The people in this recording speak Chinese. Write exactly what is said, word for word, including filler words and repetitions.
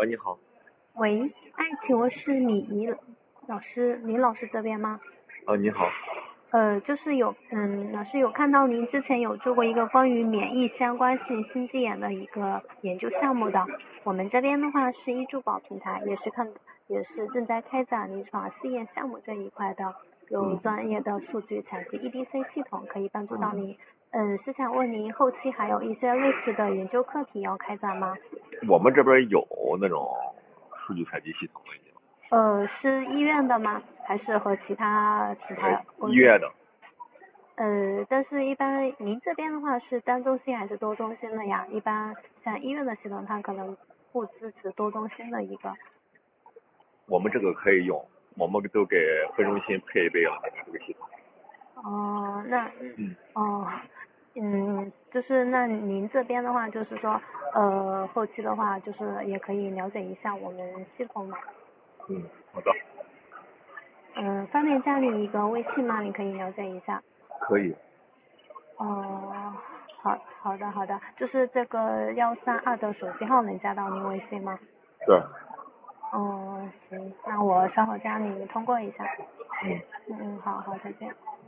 喂，你好。 喂，哎，请问是李老师，林老师这边吗？ 啊，你好。 呃，就是有，嗯，老师有看到您之前有做过一个关于免疫相关性心肌炎的一个研究项目的。我们这边的话是医助宝平台，也是看，也是正在开展临床试验项目这一块的，有嗯专业的数据采集 E D C 系统可以帮助到您。嗯，是想问您后期还有一些类似的研究课题要开展吗？ 我们这边有那种数据采集系统了已经。 呃，是医院的吗？还是和其他其他呃， 公司？ 医院的。 呃，但是一般您这边的话是单中心还是多中心的呀？一般像医院的系统，它可能不支持多中心的一个。 我们这个可以用，我们都给分中心配备了这个系统。 哦，那嗯， 哦，嗯，就是那您这边的话，就是说，呃，后期的话，就是也可以了解一下我们系统嘛。 嗯，好的。 嗯、方便加你一个微信吗？你可以了解一下。 可以。 哦，好好的好的，就是这个幺三二的手机号能加到您微信吗？ 对。 哦，行，那我稍后加你通过一下。 嗯。 嗯嗯，好好，再见。